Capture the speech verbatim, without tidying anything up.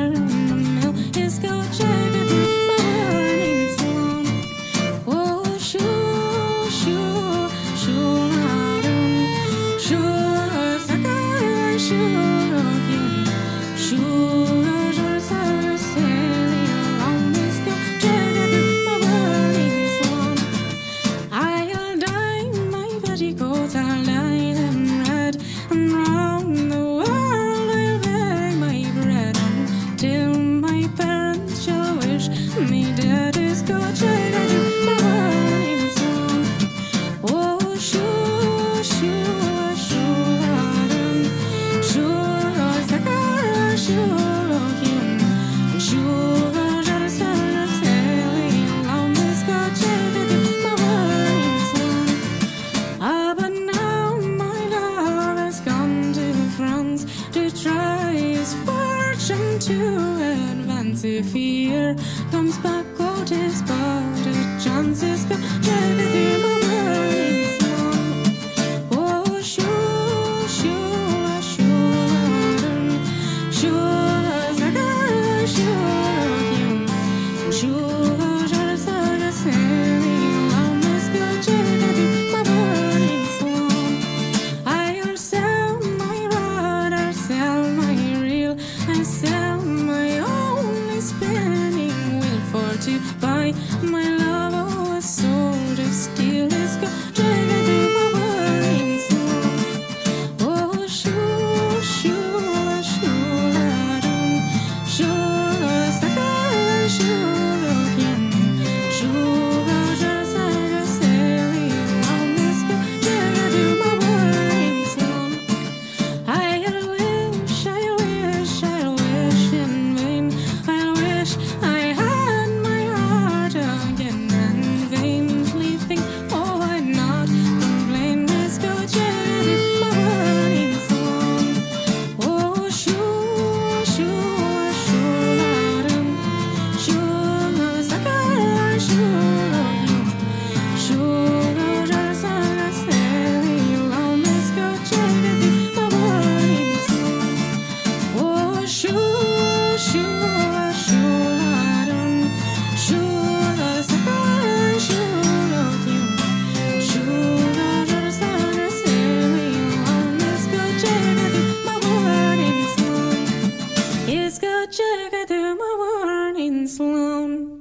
To advance if fear comes back, what is but a chance is go check it in my mind song. Oh, sure, sure, sure, sure, sure, sure, sure, sure, sure, sailing on this go check it in my mind song. I sell my rod, I sell my reel, I sell my only spinning wheel for to buy my love. Oh, a sword of steel is go drag it through my burning song. Oh, sure, sure, sure, sure, sure, sure, sure, sure, sailing on this go drag it through my burning song. I wish, I wish, I wish in vain. I wish I had my heart again and vainly think, oh, I'd not complain. Let's go check my burning song. Oh, sure, sure, sure, sure, sure, sure, sure, sure, sailing on. Let's go check my burning song. Oh, sure, sure, sure, sure, sure, sure, sure, sailing on. Let's go check my burning song. Let's go check my burning song.